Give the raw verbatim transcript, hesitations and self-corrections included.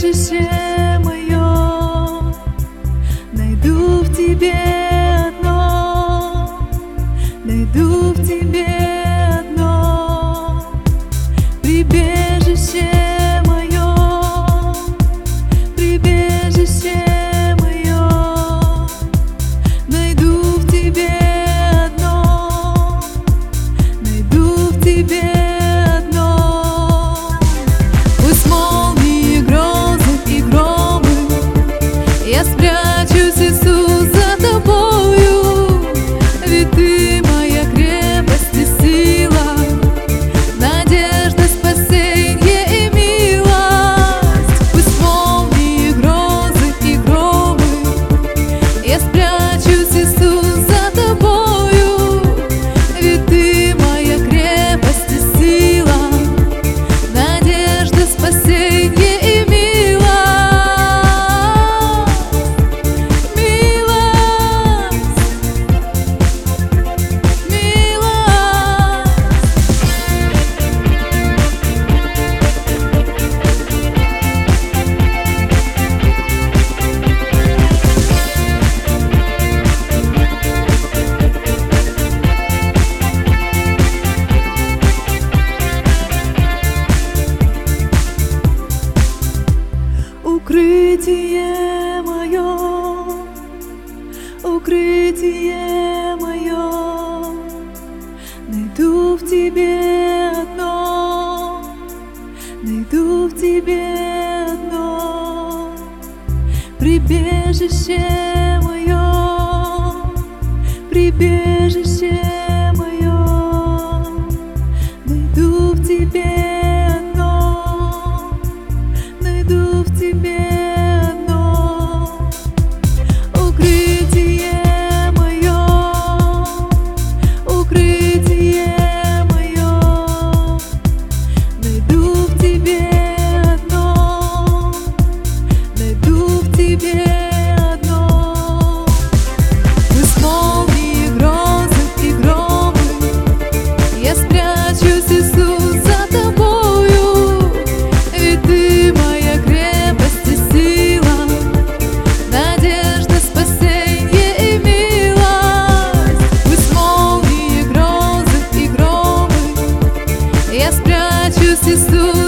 прибежище мое, найду в тебе одно, найду в тебе одно. Прибежище мое, прибежище мое, найду в тебе одно, найду в тебе одно. Пусть молнии, грозы и громы, я спрячусь, Иисус, за тобою, ведь ты моя крепость и сила, надежда, спасенье и милость. Пусть молнии, грозы и громы, я спрячусь, Иисус, за тобою, ведь ты моя крепость и сила, надежда, спасенье и милость. Укрытие мое, укрытие мое, найду в тебе одно, найду в тебе одно. Прибежище мое, прибежище мое, найду в тебе одно, найду в тебе одно. Укрытие мое, укрытие мое, найду в тебе одно, найду в тебе одно. Пусть молнии, грозы и громы, я спрячусь, Иисус, за тобою, ведь ты моя крепость и сила, надежда, спасенье и милость. Пусть молнии, грозы и громы, я спрячусь, Иисус,